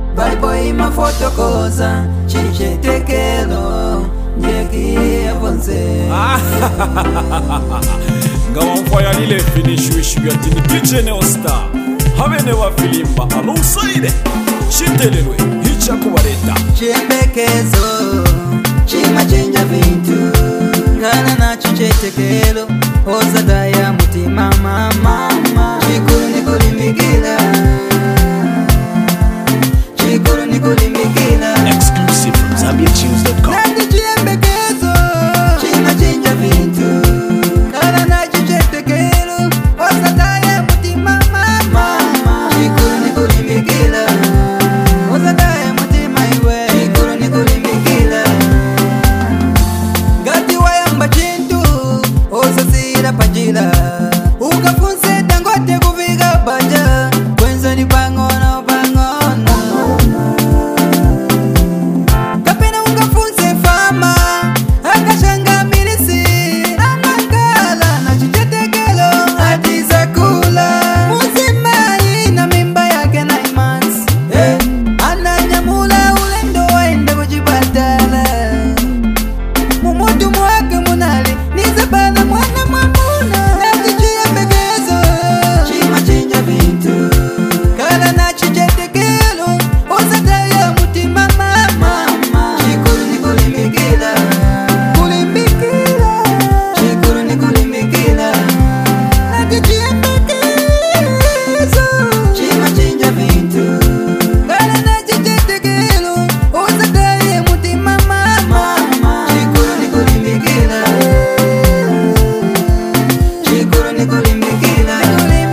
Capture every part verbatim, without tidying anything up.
Bible ima fotokoza chichetekelo nyeki avonze Ngawamfaya lile finish wish you at the D J Neostar Havene wa filimba alongside Chitelelwe hicha kubareta Chiembekezo Chima chenja vintu Gana na chichetekelo Ozada ya mutima mama Chikuru nikulimikila Chikuru nikulimikila Exclusive from Zambia Tunes dot com. Nati chiembekezo Chima chenja vintu Gana na chichetekelo Ozada ya mutima mama Chikuru nikulimikila Ozada ya mutima iwe Chikuru nikulimikila Gati wayamba chintu Osasira pajila Ukafunse dangote kufiga baja Kwenzo ni bangono bangono Kapena ukafunse fama Akashanga milisi Amangala na chichetekelo Atiza kula Muzima ina mimba yake na imansi eh. Ananyamula ulendo waende kujibatala Mumutu mwake munali Nizabana mwana mwamuna Najichia mbegezo Chima chinja vintu Kala na chichetekelo Ozataya mutima mama Chikuru nikulimikila Kulimikila Chikuru nikulimikila Najichia mbegezo Chima chinja vintu Kala na chichetekelo Ozataya mutima mama Chikuru nikulimikila Chikuru nikulimikila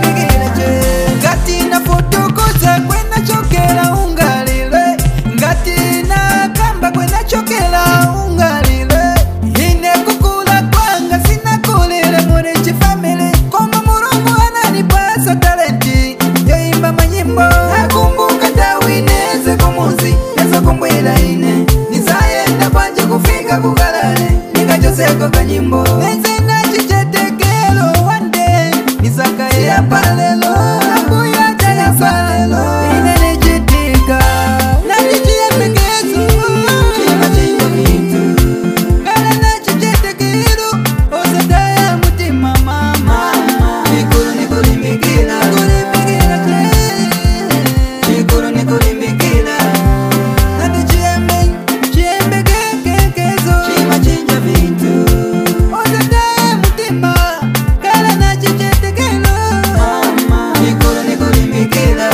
Ngati na fotokoza kwena chokela ungalile Ngati na kamba kwena chokela ungalile Ine kukula kwanga sina kulile murichi family Koma murungu ananipasa talenti Yoimba manyimbo Nakumbuka tawineze kumuzi Neza kumbwila ine Nizayenda panje kufika kukalale Nikachoseko kanyimbo Neze na chichetekelo one day Nizakaye ya palelo Nakuya jaya palelo Ine nichitika Najichia mbegezo Chima chinja vintu Kala na chichetekelo Ozadaya mutima mama Chikuru nikulimikila Kulimikila Chikuru nikulimikila Najichia mbegezo Chima chinja vintu Ozadaya mutima Kala na chichetekelo Chikuru nikulimikila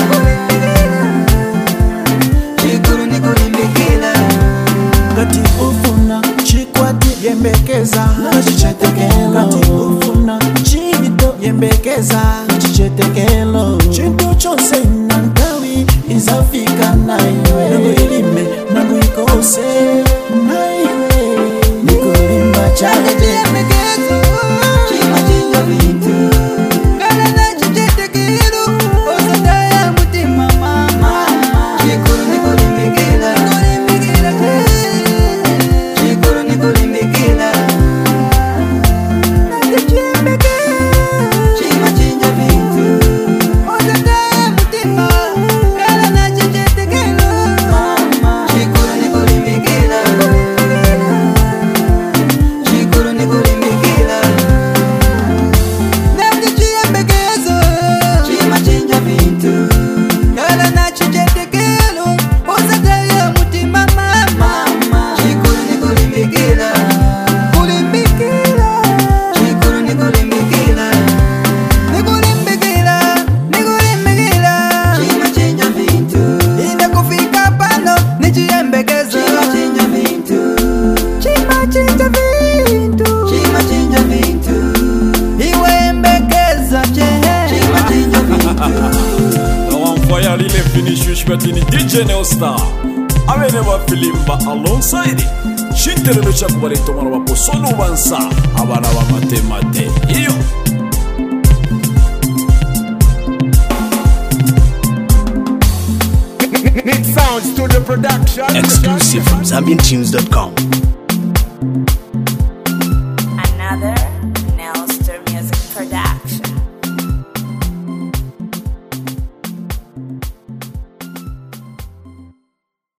Chikuru nikulimikila Ngati ufuna chikwati yembekeza chichetekelo Ngati ufuna chito yembekeza chichetekelo Chintu chose nantawi izafika naiwe Nangu ilime, nangu ikose naiwe Nikulimba chale Mbegezo Chima chinja vintu Kala na chichetekelo Ozadaya mutima mama Chikuru nikulimikila Chikuru nikulimikila Najichia mbegezo Chima chinja vintu Ozadaya mutima Kala na chichetekelo Chikuru nikulimikila Chikuru nikulimikila Najichia mbegezo Chima chinja vintu Kala na chichetekelo Ozadaya mutima mama Chikuru nikulimikila Kulimbikila Chikuru nikulimikila Nikulimbikila Nikulimbikila Chima chinja vintu Ine kufika pano Nichia mbegezo Chima chinja vintu Chima chinja vintu Chima chinja vintu Iwe mbegeza chehe Chima chinja vintu Ngawamfaya lile finish wish you at the D J Neostar Havene wa filimba alongside Chitelelwe cha kubareta mwana wapo Sonu wansa Abana wa mate mate Iyo Mix Sound Studio Production. Exclusive from Zambian Tunes dot com.